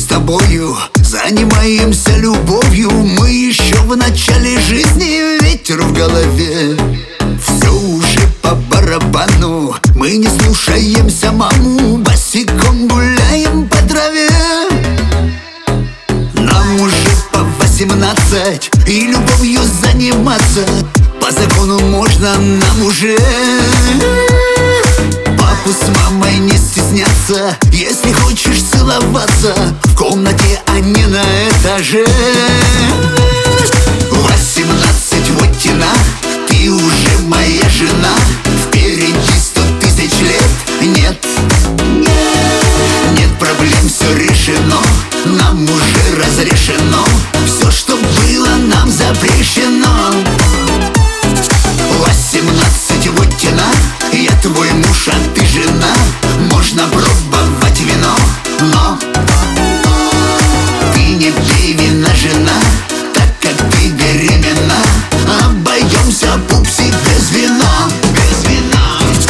тобою занимаемся любовью. Мы еще в начале жизни, ветер в голове. Все уже по барабану, мы не слушаемся маму, босиком гуляем по траве. Нам уже по 18, и любовью заниматься по закону можно нам уже. Папу с мамой не стесняться, если хочешь целоваться в комнате, а не на этаже. 18 вот тена, ты уже моя жена. Впереди 100 тысяч лет, нет, нет проблем, все решено. Нам уже разрешено все, что было нам запрещено. 18 вот тена, я твой муж, а ты жена. Можно пробовать вино, но ты не пей вина, жена, так как ты беременна. Обойдемся, пупсик, без вина, без вина.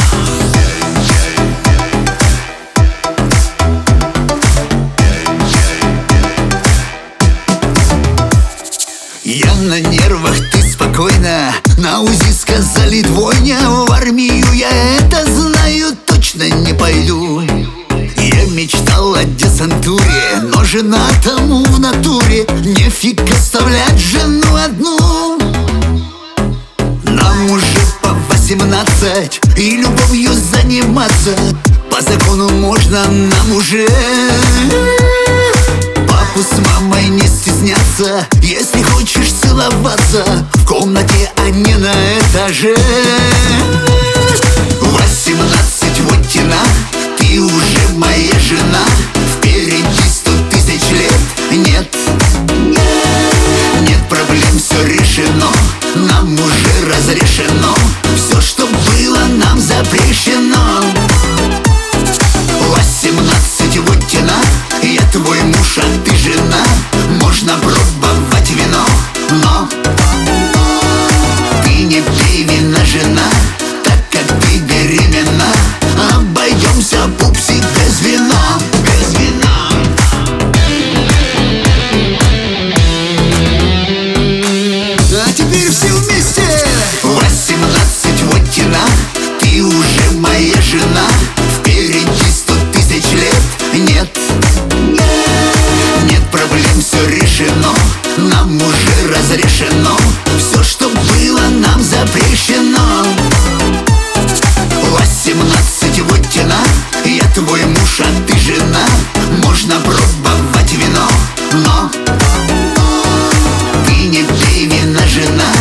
Я на нервах, ты спокойно. На УЗИ сказали двойня. В армию я это знаю, точно не пойду. Я мечтал о десантуре, но жена тому в натуре. Нефиг оставлять жену одну. Нам уже по 18, и любовью заниматься по закону можно нам уже. Папу с мамой не стесняться, если хочешь целоваться в комнате, а не на этаже. 18 вот тена, ты уже моя жена. Впереди 100 тысяч лет, нет, нет проблем, все решено. Нам уже разрешено все, что было нам запрещено. 18 вот тена, я твой муж, а ты жена. Можно пробовать вино, но ты не пей вина, жена, так как ты беременна. Обойдемся, пупсик, без вина, без вина. А теперь все вместе. 18 вот тена, ты уже моя жена. Впереди 100 тысяч лет, нет, нет проблем, все решено. Нам уже разрешено все, что было нам запрещено. 18 вот тена, я твой муж, а ты жена. Можно пробовать вино, но ты не пей вина, жена,